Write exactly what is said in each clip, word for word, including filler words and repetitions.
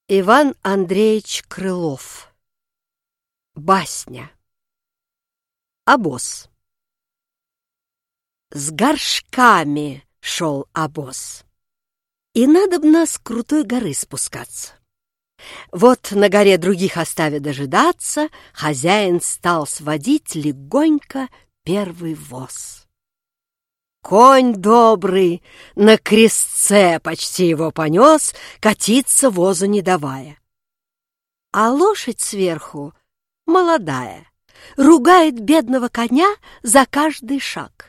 Иван Андреевич Крылов. Басня. Обоз. С горшками шел обоз, и надобно с крутой горы спускаться. Вот на горе других оставя дожидаться, хозяин стал сводить легонько первый воз. Конь добрый на крестце почти его понес, катиться возу не давая. А лошадь сверху, молодая, ругает бедного коня за каждый шаг.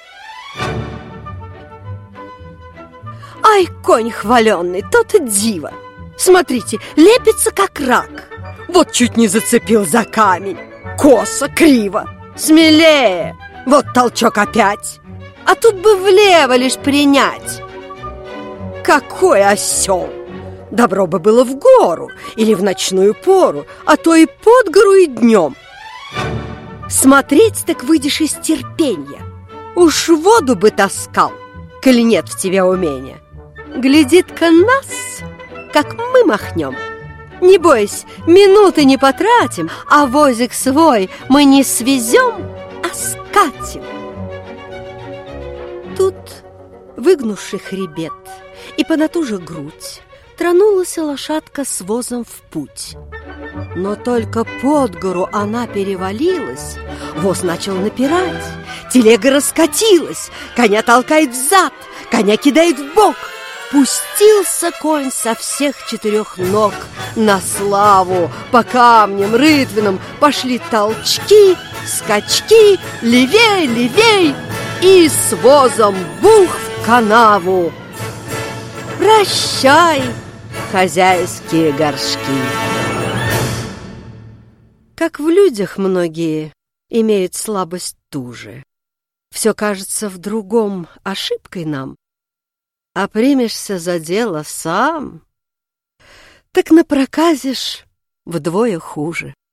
Ай, конь хваленный, тот диво! Смотрите, лепится, как рак. Вот чуть не зацепил за камень. Косо, криво. Смелее! Вот толчок опять. А тут бы влево лишь принять. Какой осел! Добро бы было в гору или в ночную пору, а то и под гору и днем. Смотреть так выйдешь из терпенья. Уж воду бы таскал, коли нет в тебе умения. Глядит-ка нас, как мы махнем. Не бойся, минуты не потратим, а возик свой мы не свезем, а скатим. Тут, выгнувший хребет и понатуже грудь, тронулась лошадка с возом в путь. Но только под гору она перевалилась, воз начал напирать, телега раскатилась, коня толкает взад, коня кидает в бок. Пустился конь со всех четырех ног. На славу по камням рытвинам пошли толчки, скачки, левей, левей, и с возом бух в канаву. Прощай, хозяйские горшки. Как в людях многие имеют слабость ту же. Все кажется в другом ошибкой нам, а примешься за дело сам, так напроказишь вдвое хуже.